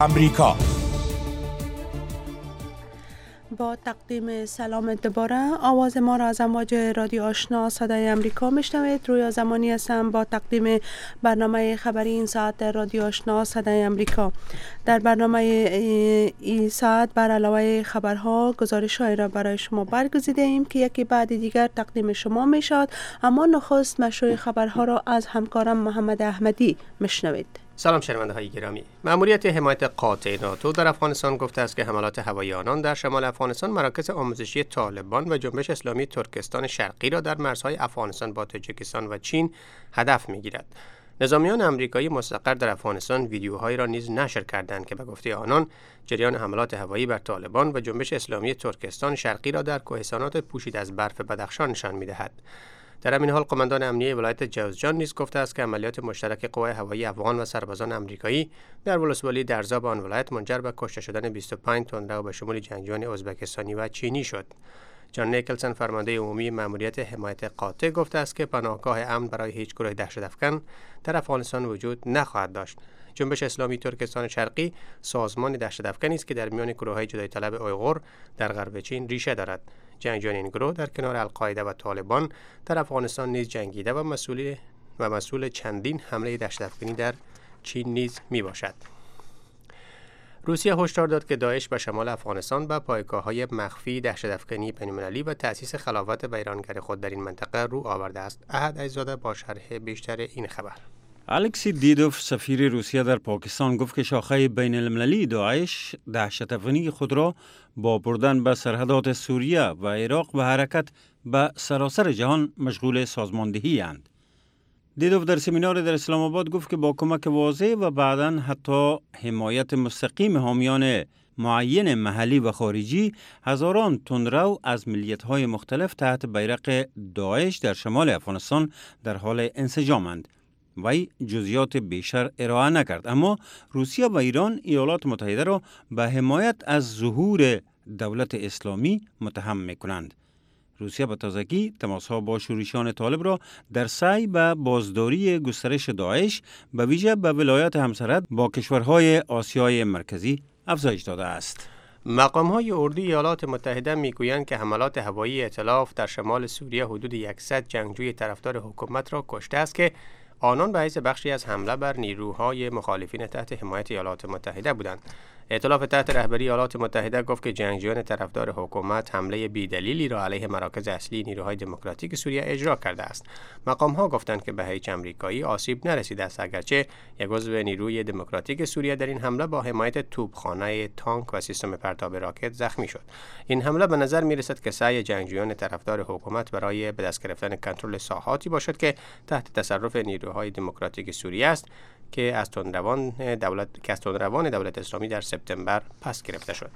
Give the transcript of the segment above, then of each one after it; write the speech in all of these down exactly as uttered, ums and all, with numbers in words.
امریکا. با تقدیم سلام دوباره، آواز ما را از امواج رادیو آشنا صدای امریکا میشنوید. رویا زمانی هستم با تقدیم برنامه خبری این ساعت رادیو آشنا صدای امریکا. در برنامه این ساعت بر علاوه خبرها گزارش‌هایی را برای شما برگزیده ایم که یکی بعد دیگر تقدیم شما میشد، اما نخست مشروع خبرها را از همکارم محمد احمدی میشنوید. سلام شنونده های گرامی. مأموریت حمایت قاطع ناتو در افغانستان گفته است که حملات هوایی آنان در شمال افغانستان مراکز آموزشی طالبان و جنبش اسلامی ترکستان شرقی را در مرزهای افغانستان با تاجیکستان و چین هدف می‌گیرد. نظامیان آمریکایی مستقر در افغانستان ویدیوهایی را نیز نشر کردند که به گفته آنان جریان حملات هوایی بر طالبان و جنبش اسلامی ترکستان شرقی را در کوهستانات پوشیده از برف بدخشان نشان می‌دهد. در همین حال قماندان امنیه ولایت جوزجان نیز گفته است که عملیات مشترک قوای هوایی افغان و سربازان آمریکایی در ولسوالی درزا آن ولایت منجر به کشته شدن بیست و پنج تندرو به شمول جنگجویان ازبکستانی و چینی شد. جان نیکلسن فرمانده عمومی مأموریت حمایت قاطع گفته است که پناهگاه امن برای هیچ گروه دهشت‌افکن در افغانستان وجود نخواهد داشت. جنبش اسلامی ترکستان شرقی سازمان دهشت‌افکنی است که در میان گروه‌های جدای طلب اویغور در غرب چین ریشه دارد. جنگجویان این گروه در کنار القاعده و طالبان در افغانستان نیز جنگیده و مسئول و مسئول چندین حمله دهشت‌افکنی در چین نیز میباشد. روسیه هشدار داد که داعش به شمال افغانستان به پایگاه‌های مخفی دهشت‌افکنی بین‌المللی و تأسیس خلافت ویرانگر خود در این منطقه رو آورده است. احد عزیزاده با شرح بیشتر این خبر. الکسی دیدوف سفیر روسیه در پاکستان گفت که شاخه بین المللی داعش دهشت‌افکنی خود را با بردن به سرحدات سوریه و عراق به حرکت به سراسر جهان مشغول سازماندهی اند. دیدوف در سمینار در اسلام آباد گفت که با کمک واضح و بعداً حتی حمایت مستقیم حامیان معین محلی و خارجی هزاران تندرو از ملیت‌های مختلف تحت بیرق داعش در شمال افغانستان در حال انسجامند. وی جزئیات بیشتر ارائه نکرد، اما روسیه و ایران ایالات متحده را به حمایت از ظهور دولت اسلامی متهم می‌کنند. روسیه به تازگی تماس‌ها با شورشیان طالب را در سعی به بازداری گسترش داعش به ویژه به ولایات همسرد با کشورهای آسیای مرکزی افزایش داده است. مقام‌های اردوی ایالات متحده میگویند که حملات هوایی ائتلاف در شمال سوریه حدود صد جنگجوی طرفدار حکومت را کشته است که آنان به حیث بخشی از حمله بر نیروهای مخالفین تحت حمایت ایالات متحده بودند. ائتلاف تحت رهبری ایالات متحده گفت که جنگجویان طرفدار حکومت حمله بی‌دلیلی را علیه مراکز اصلی نیروهای دموکراتیک سوریه اجرا کرده است. مقام‌ها گفتند که به هیچ آمریکایی آسیب نرسیده است، اگرچه یک عضو نیروی دموکراتیک سوریه در این حمله با حمایت توپخانه، تانک و سیستم پرتاب راکت زخمی شد. این حمله به نظر می‌رسد که سعی جنگجویان طرفدار حکومت برای به دست گرفتن کنترل ساحاتی باشد که تحت تصرف نیروهای دموکراتیک سوریه است که از تندروان دولت که از تندروان دولت اسلامی در سپتامبر پس گرفته شد.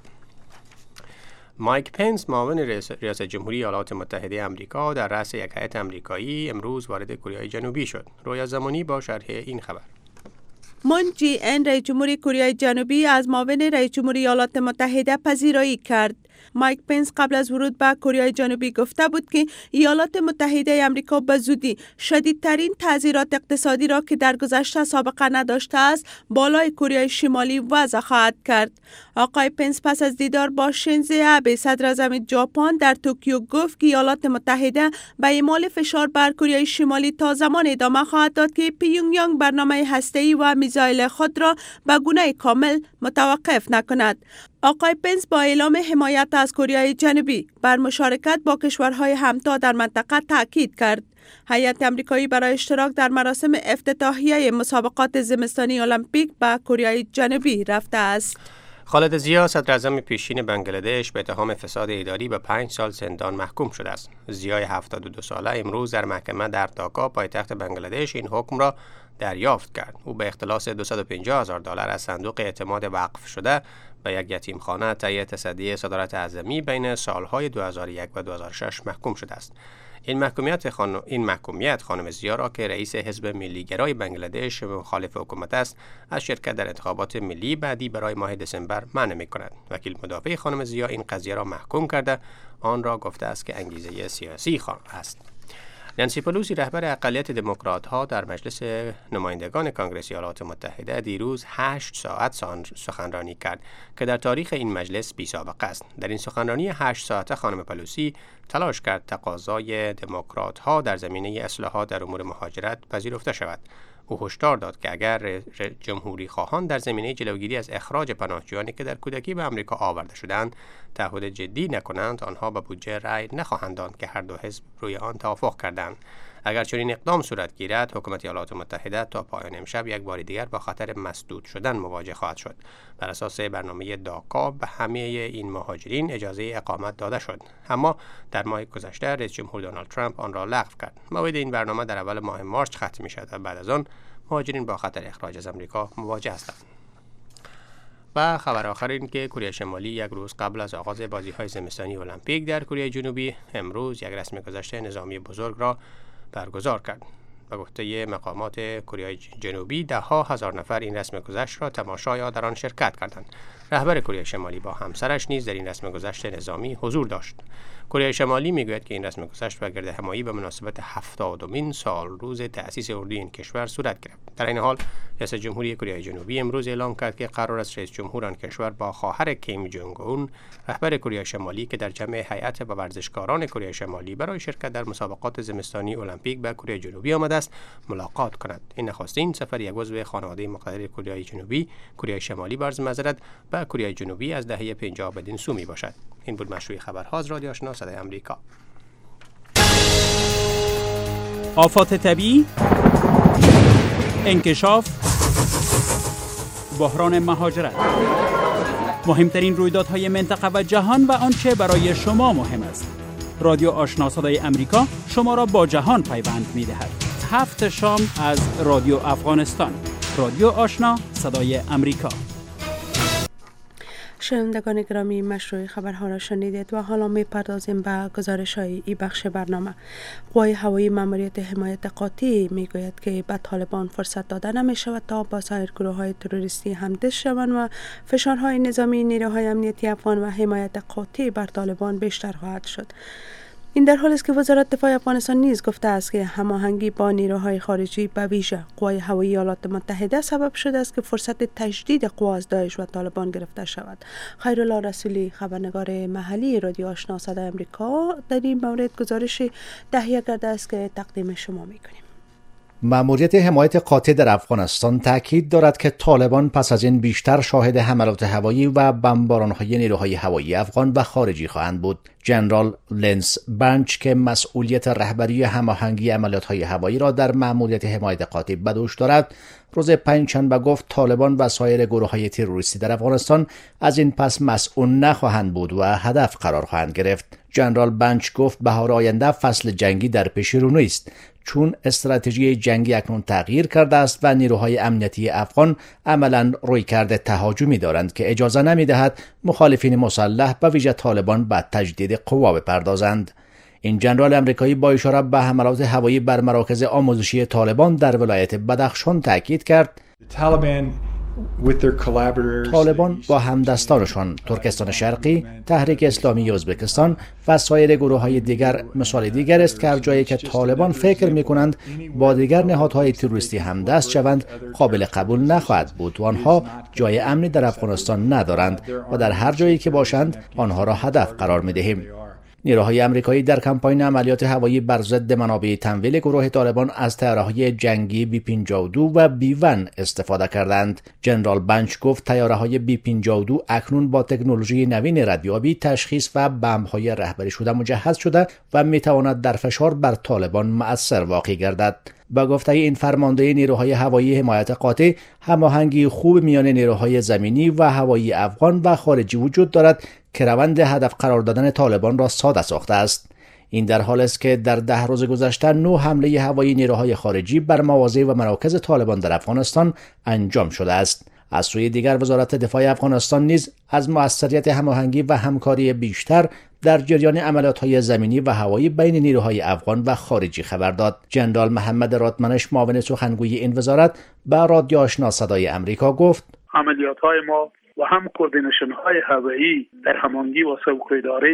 مایک پنس معاون ریاست جمهوری ایالات متحده آمریکا در رأس یک هیئت آمریکایی امروز وارد کره جنوبی شد. رویا زمانی با شرح این خبر. مون جی ان رئیس جمهوری کره جنوبی از معاون رئیس جمهوری ایالات متحده پذیرایی کرد. مایک پنس قبل از ورود به کره جنوبی گفته بود که ایالات متحده آمریکا به زودی شدیدترین تعزیرات اقتصادی را که در گذشته سابقه نداشته است بالای کره شمالی وضع خواهد کرد. آقای پنس پس از دیدار با شینزو آبه صدر اعظم ژاپن در توکیو گفت که ایالات متحده به اعمال فشار بر کره شمالی تا زمان ادامه خواهد داد که پیونگیانگ برنامه هسته‌ای و میزایل خود را به گونه کامل متوقف نکند. آقای پنس با اعلام حمایت از کره جنوبی بر مشارکت با کشورهای همتا در منطقه تاکید کرد. هیئت آمریکایی برای اشتراک در مراسم افتتاحیه مسابقات زمستانی المپیک به کره جنوبی رفته است. خالد زیا صدر اعظم پیشین بنگلادش به اتهام فساد اداری به پنج سال زندان محکوم شده است. زیای هفتاد و دو ساله امروز در محکمه در ঢاکا پایتخت بنگلادش این حکم را دریافت کرد. او به اختلاس دویست و پنجاه هزار دلار از صندوق اعتماد وقف شده به یک یتیمخانه تهیه تصدی صدارت اعظمی بین سالهای دو هزار و یک و دو هزار و شش محکوم شده است. این محکومیت خانم این محکومیت خانم زیا را که رئیس حزب ملیگرای بنگلادش مخالف حکومت است از شرکت در انتخابات ملی بعدی برای ماه دسامبر منع می‌کند. وکیل مدافع خانم زیا این قضیه را محکوم کرده آن را گفته است که انگیزه سیاسی است. نانسی پلوسی رهبر اقلیت دموکرات‌ها در مجلس نمایندگان کانگرس ایالات متحده دیروز هشت ساعت سخنرانی کرد که در تاریخ این مجلس بی‌سابقه است. در این سخنرانی هشت ساعته خانم پلوسی تلاش کرد تقاضای دموکرات‌ها در زمینه اصلاحات در امور مهاجرت پذیرفته شود. او هشدار داد که اگر جمهوری خواهان در زمینه جلوگیری از اخراج پناهجویانی که در کودکی به آمریکا آورده شدند تعهد جدی نکنند، آنها به بودجه رأی نخواهند داد که هر دو حزب روی آن توافق کردند. اگر چنین اقدام صورت گیرد، حکومت ایالات متحده تا پایان امشب یک بار دیگر با خطر مسدود شدن مواجه خواهد شد. بر اساس برنامه داکا به همه این مهاجرین اجازه اقامت داده شد، اما در ماه گذشته رئیس جمهور دونالد ترامپ آن را لغو کرد. موعد این برنامه در اول ماه مارس ختم می‌شود و بعد از آن مهاجرین با خطر اخراج از آمریکا مواجه هستند. و خبر آخر این که کره شمالی یک روز قبل از آغاز بازی‌های زمستانی المپیک در کره جنوبی امروز یک رسم گذشته نظامی بزرگ را برگزار کرد. به گفته مقامات کره جنوبی ده ها هزار نفر این رسم گذشت را تماشا یا در آن شرکت کردند. رهبر کره شمالی با همسرش نیز در این رسم گذشت نظامی حضور داشت. کره شمالی میگوید که این رسم گذشت و گردهمایی به مناسبت هفتادمین سال روز تأسیس اردوی این کشور صورت گرفت. در این حال رئیس جمهوری کره جنوبی امروز اعلام کرد که قرار است رئیس جمهور آن کشور با خواهر کیم جونگ اون رهبر کره شمالی که در جمع هیئت و ورزشکاران کره شمالی برای شرکت در مسابقات زمستانی المپیک به کره جنوبی آمده است ملاقات کند. این نخستین سفر یک عضو خانواده مقتدر کره جنوبی کره شمالی بر معذرت به کره جنوبی از دهه پنجاه بدین سو می باشد. این بود مشروع خبرها از رادیو آشنا صدای آمریکا. آفات طبیعی، انکشاف، بحران مهاجرت، مهمترین رویدادهای منطقه و جهان و آنچه برای شما مهم است. رادیو آشنا صدای آمریکا شما را با جهان پیوند می‌دهد. هفت شام از رادیو افغانستان. رادیو آشنا صدای آمریکا. شنوندگان گرامی، مشروع خبرها را شنیدید و حالا می پردازیم به گزارش های ای بخش برنامه. قوای هوایی ماموریت حمایت قاطع می گوید که به طالبان فرصت داده نمی شود تا با سایر گروه های تروریستی همدست شوند و فشارهای نظامی نیروهای امنیتی افغان و حمایت قاطع بر طالبان بیشتر خواهد شد. این در حالی است که وزارت دفاع افغانستان نیز گفته است که هماهنگی با نیروهای خارجی به ویژه قوای هوایی ایالات متحده سبب شده است که فرصت تجدید قوا از داعش و طالبان گرفته شود. خیرالله رسولی، خبرنگار محلی رادیو آشنا صدای آمریکا، در این مورد گزارش تهیه کرده است که تقدیم شما می‌کنیم. ماموریت حمایت قاطع در افغانستان تاکید دارد که طالبان پس از این بیشتر شاهد حملات هوایی و بمباران‌های نیروهای هوایی افغان و خارجی خواهند بود. جنرال لنس بنچ که مسئولیت رهبری هماهنگی عملیات‌های هوایی را در ماموریت حمایت قاطع به دوش دارد، روز پنجشنبه گفت طالبان و سایر گروه‌های تروریستی در افغانستان از این پس مسئول نخواهند بود و هدف قرار خواهند گرفت. جنرال بنچ گفت بهار آینده فصل جنگی در پیش رو نیست، چون استراتژی جنگی اکنون تغییر کرده است و نیروهای امنیتی افغان عملاً رویکرد تهاجمی دارند که اجازه نمی‌دهد مخالفین مسلح به ویژه طالبان به تجدید قوا بپردازند. این جنرال امریکایی با اشاره به حملات هوایی بر مراکز آموزشی طالبان در ولایت بدخشان تاکید کرد طالبان با همدستانشان ترکستان شرقی، تحریک اسلامی ازبکستان و سایر گروه‌های دیگر مثال دیگر است که هر جایی که طالبان فکر می‌کنند با دیگر نهادهای تروریستی همدست شوند قابل قبول نخواهد بود و آنها جای امنی در افغانستان ندارند و در هر جایی که باشند آنها را هدف قرار می‌دهیم. نیروهای آمریکایی در کمپاین عملیات هوایی بر ضد منابع تمویل گروه طالبان از طیاره‌های جنگی بی پنجاه و دو و بی ون استفاده کردند. جنرال بنچ گفت طیاره‌های بی پنجاه و دو اکنون با تکنولوژی نوین ردیابی، تشخیص و بمب‌های رهبری شده مجهز شده و می‌تواند در فشار بر طالبان مؤثر واقع گردد. با گفته این فرمانده نیروهای هوایی حمایت قاطع، هماهنگی خوب میان نیروهای زمینی و هوایی افغان و خارجی وجود دارد که روند هدف قرار دادن طالبان را ساده ساخته است. این در حال است که در ده روز گذشته نه حمله هوایی نیروهای خارجی بر مواضع و مراکز طالبان در افغانستان انجام شده است. از سوی دیگر وزارت دفاع افغانستان نیز از موثریت هماهنگی و همکاری بیشتر در جریان عملیات‌های زمینی و هوایی بین نیروهای افغان و خارجی خبر داد. جنرال محمد رادمنش، معاون سخنگوی این وزارت، به رادیو آشنا صدای آمریکا گفت عملیات‌های ما و هم کوردینیشن‌های هوایی در هماهنگی با سوق‌اداره ما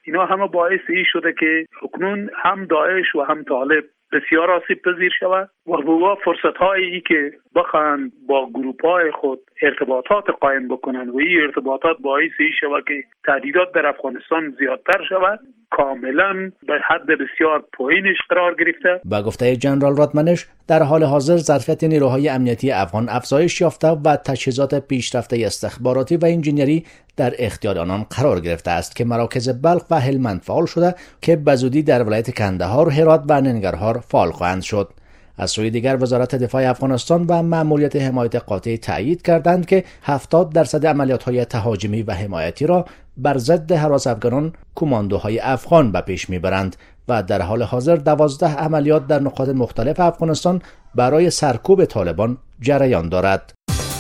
اینا همه باعث این شده که اکنون هم داعش و هم طالب بسیار آسیب پذیر شود و با فرصت هایی که بخواهند با گروپ های خود ارتباطات قائم بکنند و این ارتباطات باعث این شود که تهدیدات در افغانستان زیادتر شود، کاملا به حد بسیار پایینش قرار گرفته. با گفته جنرال رادمنش، در حال حاضر ظرفیت نیروهای امنیتی افغان افزایش یافته و تجهیزات پیشرفته استخباراتی و انجینری در اختیار آنان قرار گرفته است که مراکز بلخ و هلمند فعال شده که بزودی در ولایت کندهار، هرات و ننگرهار فعال خواهند شد. از سوی دیگر وزارت دفاع افغانستان و مأموریت حمایت قاطع تأیید کردند که هفتاد درصد عملیات‌های تهاجمی و حمایتی را بر ضد هراس افغانان کماندوهای افغان به پیش میبرند و در حال حاضر دوازده عملیات در نقاط مختلف افغانستان برای سرکوب طالبان جریان دارد.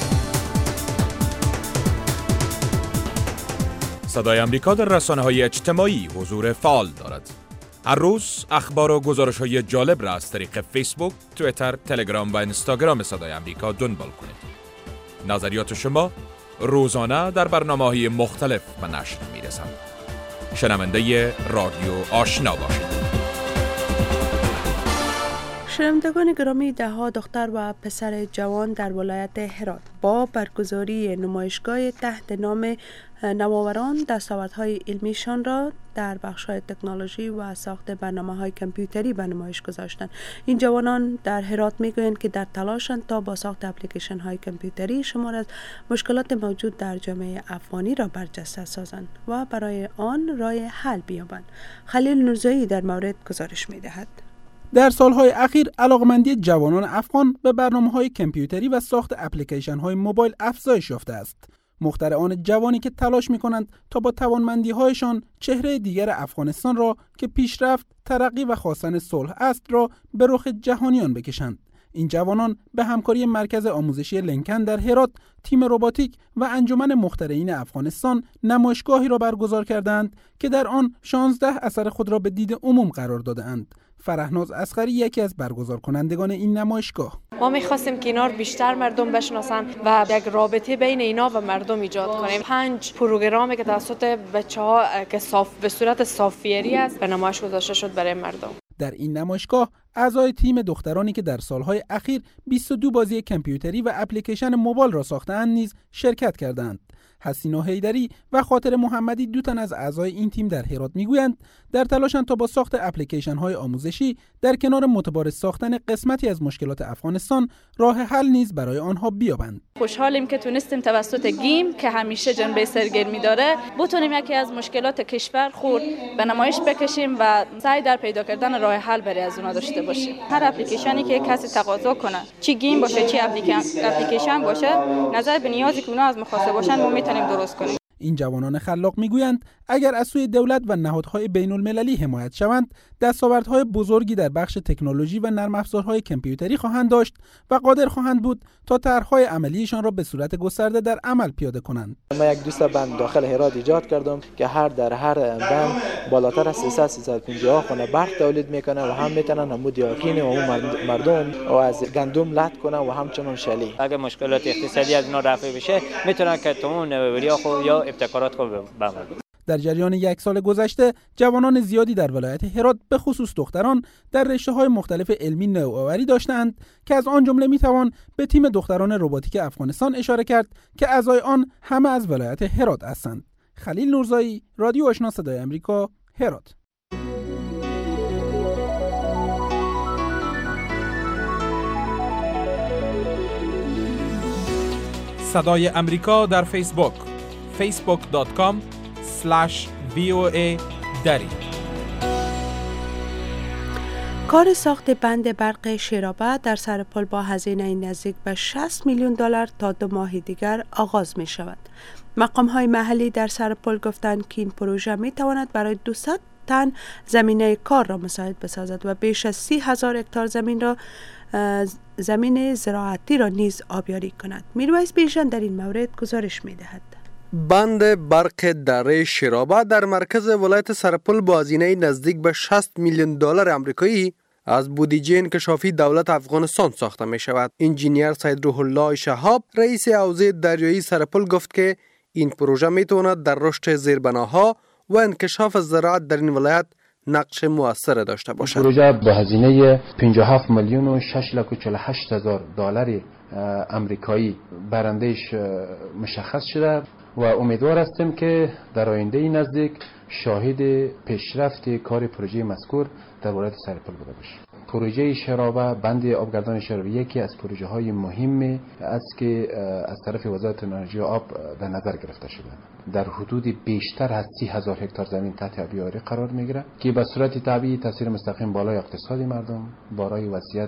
صدای آمریکا در رسانه‌های اجتماعی حضور فعال دارد. هر روز اخبار و گزارش‌های جالب را از طریق فیسبوک، توییتر، تلگرام و اینستاگرام صدای آمریکا دنبال کنید. نظریات شما روزانه در برنامه‌های مختلف به نشر می‌رسند. شنونده رادیو آشنا باشید. شنوندگان گرامی، ده‌ها دختر و پسر جوان در ولایت هرات با برگزاری نمایشگاه تحت نام نوآوران دستاوردهای علمیشان را در بخش‌های تکنولوژی و ساخت برنامه‌های کامپیوتری به نمایش گذاشتند. این جوانان در هرات می‌گویند که در تلاشند تا با ساخت اپلیکیشن‌های کامپیوتری شمار از مشکلات موجود در جامعه افغانی را برجسته سازند و برای آن راه حل بیابند. خلیل نورزایی در مورد گزارش می‌دهد. در سالهای اخیر علاقمندی جوانان افغان به برنامه‌های کامپیوتری و ساخت اپلیکیشن‌های موبایل افزایش یافته است. مخترعان جوانی که تلاش می‌کنند تا با توانمندی‌هایشان چهره دیگر افغانستان را که پیشرفت، ترقی و خواستن صلح است را به رخ جهانیان بکشند. این جوانان به همکاری مرکز آموزشی لینکن در هرات، تیم روباتیک و انجمن مخترعین افغانستان نمایشگاهی را برگزار کردند که در آن شانزده اثر خود را به دید عموم قرار داده‌اند. فرهناز اصغری یکی از برگزار کنندگان این نمایشگاه: ما می‌خواستیم که اینا رو بیشتر مردم بشناسن و یک رابطه بین اینا و مردم ایجاد کنیم. پنج پروگرامی که توسط بچه‌ها که صاف به صورت سافیری است به نمایش گذاشته شد برای مردم. در این نمایشگاه اعضای تیم دخترانی که در سالهای اخیر بیست و دو بازی کامپیوتری و اپلیکیشن موبایل را ساخته‌اند نیز شرکت کردند. حسینا حیدری و خاطر محمدی، دو تن از اعضای این تیم در هرات میگویند در تلاشند تا با ساخت اپلیکیشن های آموزشی در کنار متبارز ساختن قسمتی از مشکلات افغانستان راه حل نیز برای آنها بیابند. خوشحالیم که تونستیم توسط گیم که همیشه جنبه سرگرمی داره بتونیم یکی از مشکلات کشور خود به نمایش بکشیم و سعی در پیدا کردن راه حل برای از اونها داشته باشیم. هر اپلیکیشنی که کسی تقاضا کنه، چی گیم باشه چی اپلیکیشن باشه، نظر به نیازی که اونها از مخاطب باشن ما میتونیم درست کنیم. این جوانان خلاق میگویند اگر از سوی دولت و نهادهای بین المللی حمایت شوند، دستاوردهای بزرگی در بخش تکنولوژی و نرم افزارهای کامپیوتری خواهند داشت و قادر خواهند بود تا طرح‌های عملیشان را به صورت گسترده در عمل پیاده کنند. ما یک دوست بند داخل هرات ایجاد کردم که هر در هر بند بالاتر از سیصد سیصد و پنجاه خانه برق تولید میکنه و هم میتونن هم دیاکین و هم مردم و از گندم لط کنه و همچنان شلی. اگر مشکلات اقتصادی از اینا رفع بشه میتونن که تو نوآوری خود یا ابتکارات خود بمونن. در جریان یک سال گذشته جوانان زیادی در ولایت هرات به خصوص دختران در رشته‌های مختلف علمی نوآوری داشتند که از آن جمله میتوان به تیم دختران روباتیک افغانستان اشاره کرد که اعضای آن همه از ولایت هرات هستند. خلیل نورزایی، رادیو آشنا صدای آمریکا، هرات. صدای آمریکا در فیسبوک فیسبوک دات کام اسلش وی او ای دری. کار ساخت بند برق شیرابه در سر پل با هزینه نزدیک به شصت میلیون دلار تا دو ماه دیگر آغاز می شود. مقام های محلی در سر پل گفتند که این پروژه می تواند برای دویست تن زمینه کار را مساعد بسازد و بیش از سی هزار هکتار زمین را زمین زراعتی را نیز آبیاری کند. میرویس بیژن در این مورد گزارش می دهد. بند برق دره شیرابه در مرکز ولایت سرپل با هزینه نزدیک به شصت میلیون دلار آمریکایی از بودجه انکشافی دولت افغانستان ساخته می شود. انجینیر سید روح الله شهاب رئیس حوزه دریایی سرپل گفت که این پروژه می تواند در رشد زیربناها و انکشاف زراعت در این ولایت نقش مؤثر داشته باشد. پروژه با هزینه پنجاه و هفت میلیون و شش لک و چهل و هشت هزار دلار امریکایی برندهش مشخص شده و امیدوار هستیم که در آینده نزدیک شاهد پیشرفت کار پروژه مذکور در ولایت سرپل بوده باشیم. پروژه شرابه، بند آبگردان شرابه یکی از پروژه های مهم است که از طرف وزارت انرژی و آب در نظر گرفته شده. در حدود بیشتر از سی هزار هکتار زمین تحت آبیاری قرار میگیره که به صورت طبیعی تاثیر مستقیم بالای اقتصاد مردم، بالای وضعیت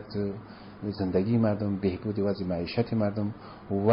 زندگی مردم، بهبود وضع معیشت مردم و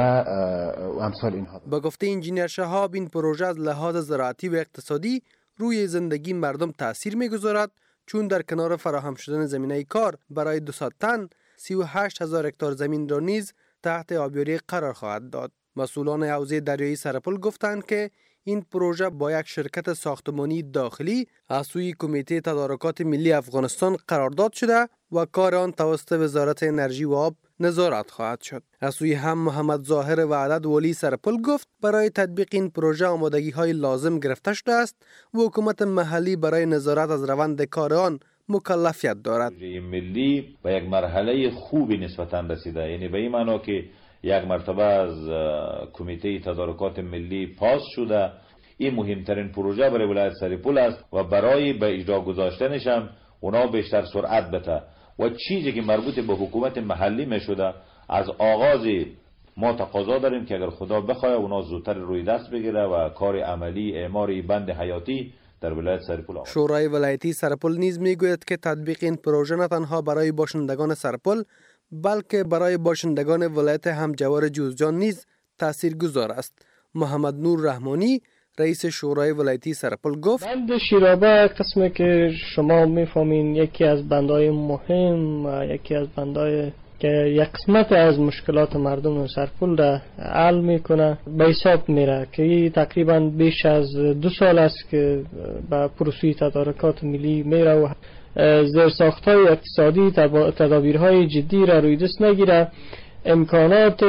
امثال اینها. با گفته انجینیر شهاب این پروژه از لحاظ زراعتی و اقتصادی روی زندگی مردم تاثیر میگذارد، چون در کنار فراهم شدن زمینه کار برای دویست تن سی و هشت هزار هکتار زمین را نیز تحت آبیاری قرار خواهد داد. مسئولان حوزه دریایی سرپل گفتند که این پروژه با یک شرکت ساختمانی داخلی از سوی کمیته تدارکات ملی افغانستان قرارداد شده و کار آن توسط وزارت انرژی و آب نظارت خواهد شد. از سوی هم محمد ظاهر وعدت ولی سرپل گفت برای تطبیق این پروژه آمادگی های لازم گرفته شده است و حکومت محلی برای نظارت از روند کار آن مکلفیت دارد. پروژه ملی به یک مرحله خوبی نسبتاً رسیده، یعنی به این معنی که یک مرتبه از کمیته تدارکات ملی پاس شده. این مهمترین پروژه برای ولایت سرپل است و برای به اجرا گذاشتنش هم اونا بیشتر سرعت بده و چیزی که مربوط به حکومت محلی می شده از آغاز ما تقاضا داریم که اگر خدا بخواه اونا زودتر روی دست بگیره و کار عملی اعمار بند حیاتی در ولایت سرپل آمد. شورای ولایتی سرپل نیز میگوید که تطبیق این پروژه نه تنها برای باشندگان سرپل بلکه برای باشندگان ولایت همجوار جوزجان نیز تاثیرگذار است. محمد نور رحمانی رئیس شورای ولایتی سرپل گفت بند شیرابه قسمی که شما میفهمین یکی از بندهای مهم، یکی از بندهای که یک قسمت از مشکلات مردم سرپل را حل میکنه به حساب میره که تقریبا بیش از دو سال است که به پروسه تدارکات ملی میره و زیرساخت‌های اقتصادی تدابیرهای جدی را روی دست نگیره. امکانات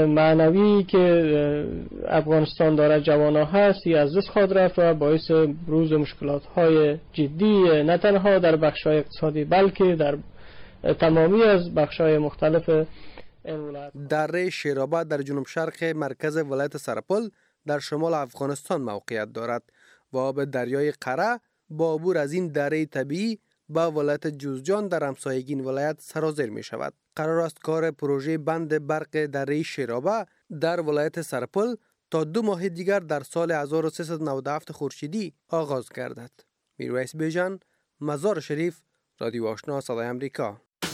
معنوی که افغانستان داره جوانا هست از دست خواهد رفت و باعث بروز مشکلات‌های جدی نه تنها در بخش‌های اقتصادی بلکه در تمامی از بخش‌های مختلف این ولایت. دره شیرابه در جنوب شرق مرکز ولایت سرپل در شمال افغانستان موقعیت دارد و آب دریای قره با عبور از این دره طبیعی با ولایت جوزجان در همسایگی این ولایت سرازیر می شود. قرار است کار پروژه بند برق دره شیرابه در ولایت سرپل تا دو ماه دیگر در سال هزار و سیصد و نود و هفت خورشیدی آغاز گردد. میرویس بیژن، مزار شریف، رادیو آشنا صدای امریکا.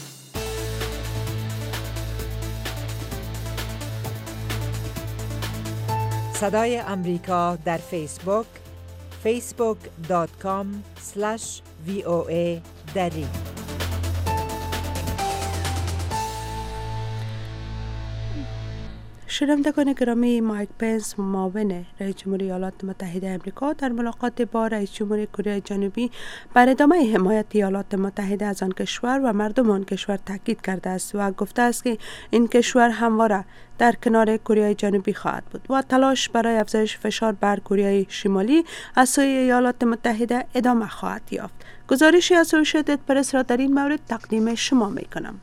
صدای امریکا در فیسبوک فیسبوک دات کام اسلش وی او ای دری. شنوندگان گرامی، مایک پنس معاون رئیس جمهوری ایالات متحده آمریکا در ملاقات با رئیس جمهوری کره جنوبی بر ادامه حمایت ایالات متحده از آن کشور و مردم آن کشور تاکید کرده است و گفته است که این کشور همواره در کنار کره جنوبی خواهد بود و تلاش برای افزایش فشار بر کره شمالی از سوی ایالات متحده ادامه خواهد یافت. گزارشی از اسوسییتد پرس را در این مورد تقدیم شما می کنم.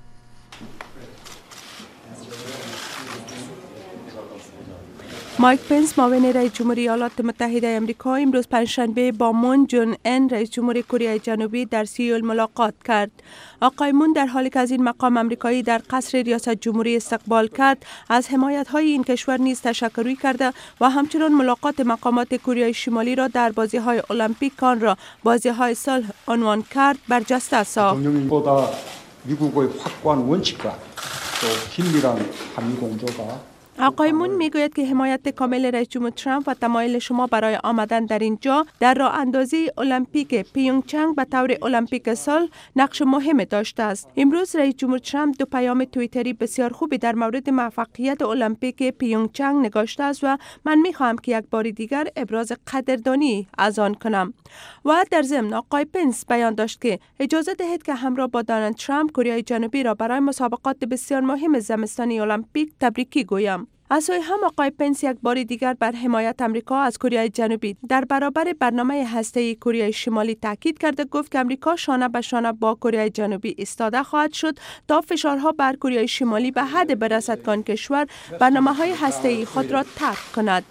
مایک پنس معاون رئیس جمهوری ایالات متحده آمریکا امروز پنجشنبه با مون جون ان رئیس جمهوری کره جنوبی در سیول ملاقات کرد. آقای مون در حالی که از این مقام آمریکایی در قصر ریاست جمهوری استقبال کرد، از حمایت‌های این کشور نیز تشکر کرده و همچنین ملاقات مقامات کره شمالی را در بازی‌های المپیک آن را بازی‌های صلح عنوان کرد برجسته ساخت. 미국의 확고한 원칙과 또 긴밀한 한미 공조가 آقای مون میگوید که حمایت کامل رئیس جمهور ترامپ و تمایل شما برای آمدن در اینجا در راه اندازی المپیک پیونگچنگ به طور المپیک سال نقش مهم داشته است. امروز رئیس جمهور ترامپ دو پیام توییتری بسیار خوبی در مورد موفقیت المپیک پیونگچنگ نگاشته است و من میخواهم که یک بار دیگر ابراز قدردانی از آن کنم. و در ضمن آقای پنس بیان داشت که اجازه دهید که همراه با دونالد ترامپ کره جنوبی را برای مسابقات بسیار مهم زمستانی المپیک تبریکی گویم. از سوی هم آقای پنس یک بار دیگر بر حمایت امریکا از کره جنوبی در برابر برنامه هسته‌ای کره شمالی تاکید کرده. گفت که امریکا شانه به شانه با کره جنوبی ایستاده خواهد شد تا فشارها بر کره شمالی به حد برسد که آن کشور برنامه‌های هسته‌ای خود را ترک کند.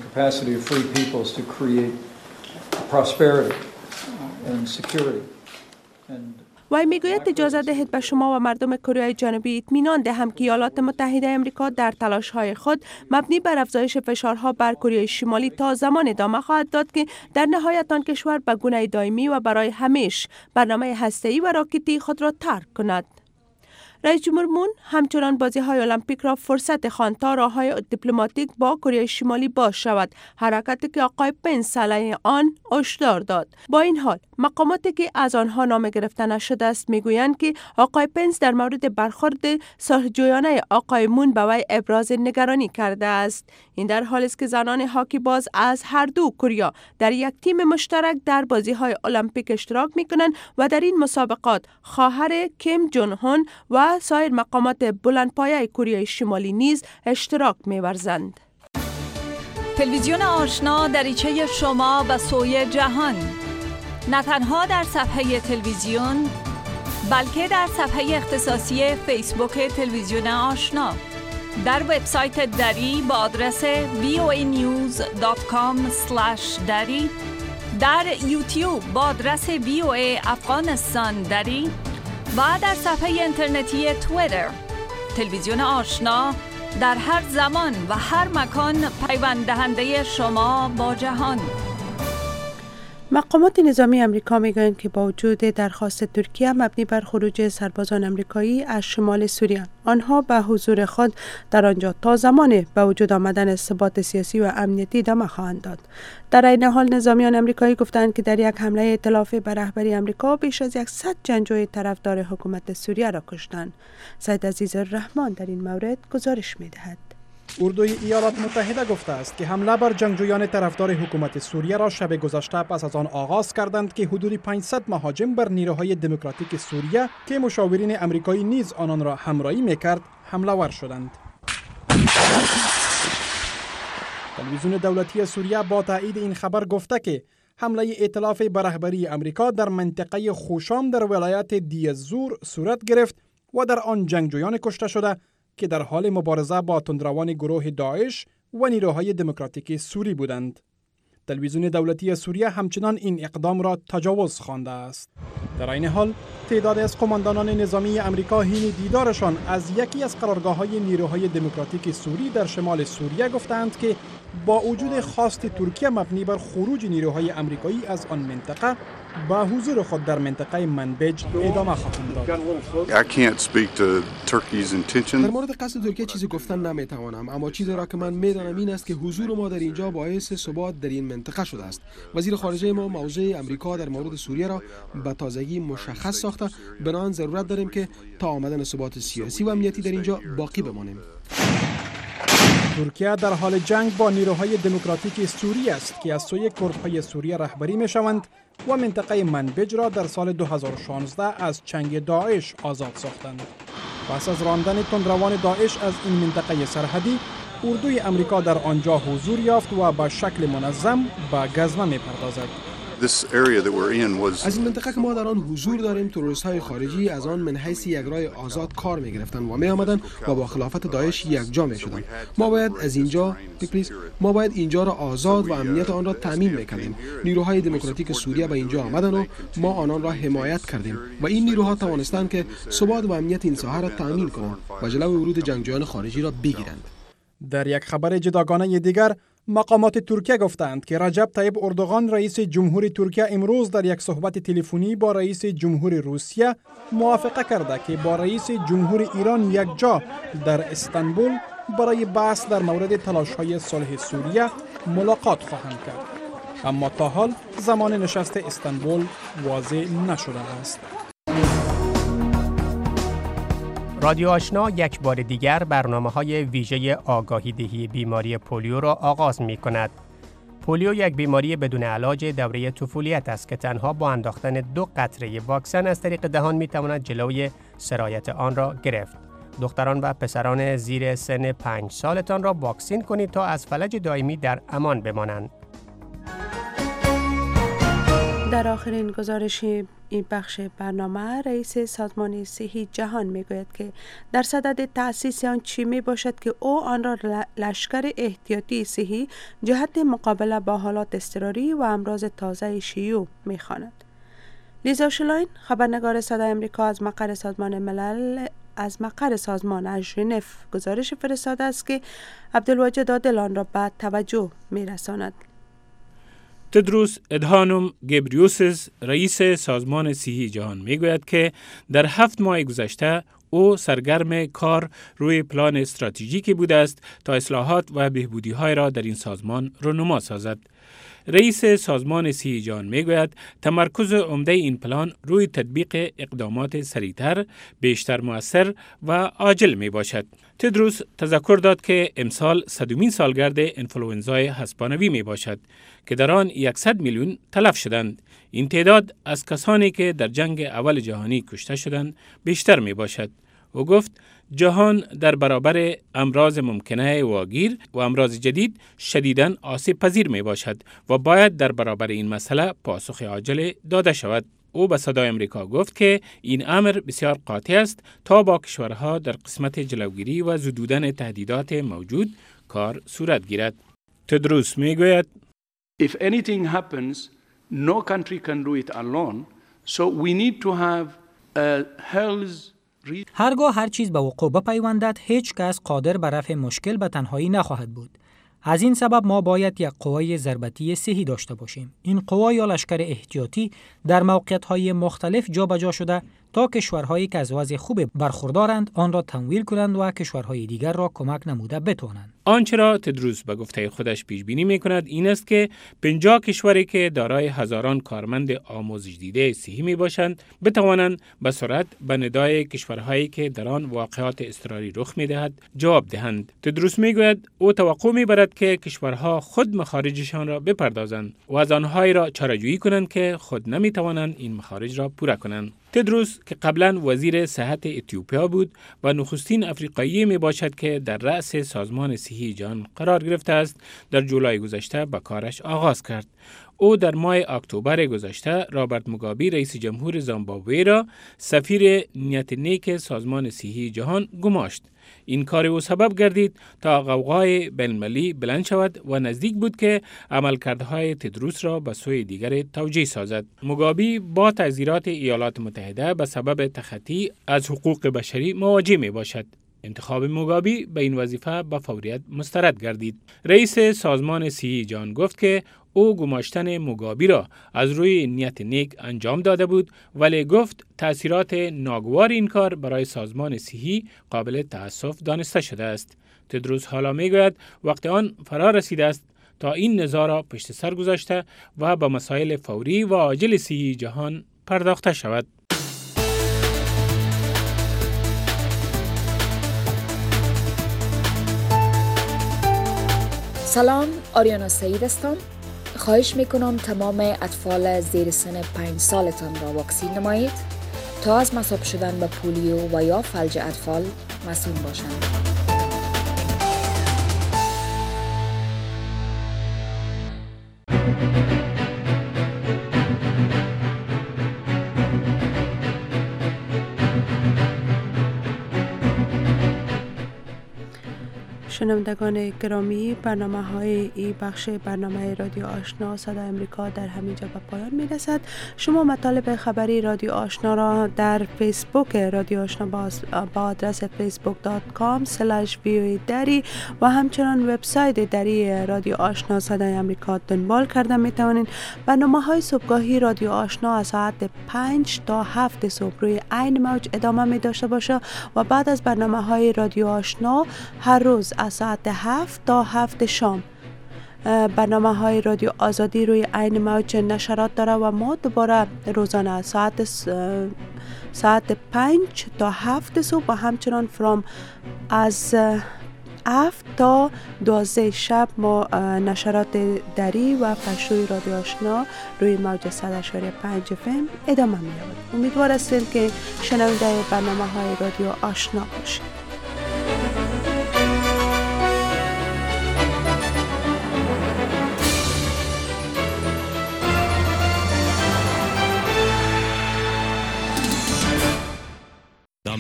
وی میگوید اجازه دهید به شما و مردم کره جنوبی اطمینان دهم که ایالات متحده آمریکا در تلاش‌های خود مبنی بر افزایش فشارها بر کره شمالی تا زمان ادامه خواهد داد که در نهایت آن کشور به گونه دائمی و برای همیشه برنامه هسته‌ای و راکتی خود را ترک کند. رئیس جمهور مون همچنان بازی‌های المپیک را فرصت خواند تا راه‌های دیپلماتیک با کره شمالی باز شود، حرکتی که آقای پنس علیه آن هشدار داد. با این حال مقاماتی که از آنها نام گرفته نشده است میگویند که آقای پنس در مورد برخورد صلح‌جویانه آقای مون به وی ابراز نگرانی کرده است. این در حالی است که زنان هاکی باز از هر دو کره در یک تیم مشترک در بازی‌های المپیک اشتراک می‌کنند و در این مسابقات خواهر کیم جون هون و سایر مقامات بلندپایه کره شمالی نیز اشتراک می‌ورزند. تلویزیون آشنا دریچه شما به سوی جهان، نه تنها در صفحه تلویزیون بلکه در صفحه اختصاصی فیسبوک تلویزیون آشنا، در وبسایت دری با آدرس وی او ای نیوز دات کام اسلش دری، در یوتیوب با آدرس وی او ای افغانستان دری و در صفحه اینترنتی توییتر. تلویزیون آشنا در هر زمان و هر مکان پیوند دهنده شما با جهان. مقامات نظامی امریکا میگویند که با وجود درخواست ترکیه مبنی بر خروج سربازان امریکایی از شمال سوریه، آنها به حضور خود در آنجا تا زمان به وجود آمدن ثبات سیاسی و امنیتی ادامه خواهند داد. در این حال نظامیان امریکایی گفتند که در یک حمله ائتلافی به رهبری امریکا بیش از صد جنگجوی طرفدار حکومت سوریه را کشتند. سید عزیز الرحمن در این مورد گزارش می‌دهد. اردوی ایالات متحده گفته است که حمله بر جنگجویان طرفدار حکومت سوریه را شب گذشته پس از آن آغاز کردند که حدود پانصد مهاجم بر نیروهای دموکراتیک سوریه که مشاورین امریکایی نیز آنان را همراهی میکرد حمله ور شدند. تلویزیون دولتی سوریه با تایید این خبر گفته که حمله ائتلاف به رهبری امریکا در منطقه خوشام در ولایت دیه زور صورت گرفت و در آن جنگجویان کشته شده که در حال مبارزه با تندروان گروه داعش و نیروهای دموکراتیک سوری بودند. تلویزیون دولتی سوریه همچنان این اقدام را تجاوز خوانده است. در این حال تعداد از قماندانان نظامی امریکا حین دیدارشان از یکی از قرارگاه‌های نیروهای دموکراتیک سوری در شمال سوریه گفتند که با وجود خواست ترکیه مبنی بر خروج نیروهای امریکایی از آن منطقه با حضور خود در منطقه منبج ادامه خواهند داد. در مورد قصد ترکیه چیزی گفتن نمیتوانم، اما چیزی را که من میدانم این است که حضور ما در اینجا باعث ثبات در این منطقه شده است. وزیر خارجه ما موضع امریکا در مورد سوریه را به تازگی مشخص ساخته، بنابراین ضرورت داریم که تا آمدن ثبات سیاسی و امنیتی در اینجا باقی بمانیم. ترکیه در حال جنگ با نیروهای دموکراتیک سوری است که از سوی کردهای سوریه رهبری میشوند و منطقه منبج را در سال دو هزار و شانزده از چنگ داعش آزاد ساختند. پس از راندن تندروان داعش از این منطقه سرحدی، اردوی امریکا در آنجا حضور یافت و به شکل منظم به گزمه می‌پردازد. از این منطقه که ما در آن حضور داریم، تروریست‌های خارجی از آن من حیث یک راه آزاد کار می‌گرفتند و می‌آمدند و با خلافت داعش یکجا می‌شدند. ما باید از اینجا ما باید اینجا را آزاد و امنیت آن را تامین می‌کردیم. نیروهای دموکراتیک سوریه به اینجا آمدند و ما آنان را حمایت کردیم و این نیروها توانستند که ثبات و امنیت این ساحه را تامین کنند و جلوی ورود جنگجویان خارجی را بگیرند. در یک خبر جداگانه دیگر، مقامات ترکیه گفتند که رجب طیب اردوغان رئیس جمهوری ترکیه امروز در یک صحبت تلفنی با رئیس جمهوری روسیه موافقه کرده که با رئیس جمهوری ایران یکجا در استانبول برای بحث در مورد تلاش‌های صلح سوریه ملاقات خواهند کرد. اما تا حال زمان نشست استانبول واضح نشده است. رادیو آشنا یک بار دیگر برنامه‌های ویژه آگاهی دهی بیماری پولیو را آغاز می‌کند. پولیو یک بیماری بدون علاج دوره طفولیت است که تنها با انداختن دو قطره واکسن از طریق دهان می‌تواند جلوی سرایت آن را گرفت. دختران و پسران زیر سن پنج سالتان را واکسین کنید تا از فلج دائمی در امان بمانند. در آخرین گزارش این بخش برنامه رئیس سازمان صحی جهان میگوید که در صدد تأسیس آن چی می باشد که او آن را لشکر احتیاطی صحی جهت مقابله با حالات اضطراری و امراض تازه شیوع میخواند. لیزا شلاین خبرنگار صدای آمریکا از مقر سازمان ملل از مقر سازمان از ژنو گزارش فرستاده است که عبدالواجد عادل آن را به توجه میرساند. تدروس ادهانوم گبریوسز رئیس سازمان صحی جهان میگوید که در هفت ماه گذشته او سرگرم کار روی پلان استراتژیکی بوده است تا اصلاحات و بهبودی‌های را در این سازمان رونما سازد. رئیس سازمان صحی جهان میگوید تمرکز عمده این پلان روی تطبیق اقدامات سریعتر، بیشتر مؤثر و عاجل می باشد. تدروس تذکر داد که امسال صدومین سالگرد انفلوئنزای هسپانوی می باشد که در آن صد میلیون تلف شدند. این تعداد از کسانی که در جنگ اول جهانی کشته شدند بیشتر می باشد. او گفت جهان در برابر امراض ممکنه واگیر و امراض جدید شدیداً آسیب پذیر می باشد و باید در برابر این مسئله پاسخ عاجل داده شود. او به صدای آمریکا گفت که این امر بسیار قاطع است تا با کشورها در قسمت جلوگیری و زدودن تهدیدات موجود کار صورت گیرد. تدروس می گوید If anything happens, no country can do it alone. So we need to have a health هرگاه هر چیز به وقوع بپیوندد هیچ کس قادر به رفع مشکل به تنهایی نخواهد بود. از این سبب ما باید یک قوای ضربتی صحی داشته باشیم. این قوا یا لشکر احتیاطی در موقعیت‌های مختلف جابجا شده تا کشورهایی که از وضع خوب برخوردارند آن را تمویل کنند و کشورهای دیگر را کمک نموده بتوانند. آنچه را تدروس به گفته خودش پیش بینی می‌کند این است که پنجاه کشوری که دارای هزاران کارمند آموزش دیده صحی میباشند بتوانند به سرعت به ندای کشورهایی که در آن واقعات اضطراری رخ میدهد جواب دهند. تدروس میگوید او توقع میبرد که کشورها خود مخارجشان را بپردازند و از آنهایی را چاره‌جویی کنند که خود نمیتوانند این مخارج را پوره کنند. تدروس که قبلا وزیر صحت اتیوپیا بود و نخستین افریقایی می باشد که در رأس سازمان صحی جهان قرار گرفته است، در جولای گذشته به کارش آغاز کرد. او در ماه اکتبر گذشته رابرت موگابی رئیس جمهور زیمبابوه را سفیر نیت نیک سازمان صحی جهان گماشت. این کار او سبب گردید تا غوغای بین‌المللی بلند شود و نزدیک بود که عملکردهای تدروس را به سوی دیگر توجیه سازد. موگابی با تعزیرات ایالات متحده به سبب تخطی از حقوق بشری مواجه می باشد. انتخاب موگابی به این وظیفه به فوریت مسترد گردید. رئیس سازمان صحی جهان گفت که او گماشتن موگابی را از روی نیت نیک انجام داده بود، ولی گفت تأثیرات ناگوار این کار برای سازمان صحی قابل تأسف دانسته شده است. تدروس حالا میگوید وقت آن فرا رسیده است تا این نزاع را پشت سر گذاشته و به مسائل فوری و عاجل صحی جهان پرداخته شود. سلام، آریانا سعید هستم. خواهش میکنم تمام اطفال زیر سن پنج سالتان را واکسین نمایید تا از مصاب شدن به پولیو و یا فلج اطفال مسئول باشند. شنوندگان گرامی، برنامه های ای بخش برنامه رادیو آشنا صدای آمریکا در همینجا به پایان می رسد. شما مطالب خبری رادیو آشنا را در فیسبوک رادیو آشنا با آدرس فیسبوک دات کام اسلش وی او ای دری و همچنان وبسایت دری رادیو آشنا صدای آمریکا دنبال کرده می توانید. برنامه های صبحگاهی رادیو آشنا از ساعت پنج تا هفت صبح روی عین موج ادامه می داشته باشه و بعد از برنامه های رادیو آشنا هر روز از ساعت هفت تا هفت شام برنامه های رادیو آزادی روی عین موج نشرات داره و ما دوباره روزانه ساعت ساعت پنج تا هفت صبح و همچنان فرام از هفت تا دوازده شب ما نشرات دری و پشتوی رادیو آشنا روی موج صد و پنج اف ام ادامه می‌یابد. امیدوار هستیم که شنونده برنامه های رادیو آشنا باشید.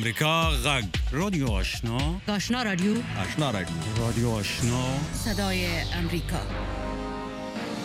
امریکا غږ رادیو آشنا آشنا رادیو آشنا رادیو رادیو آشنا صدای امریکا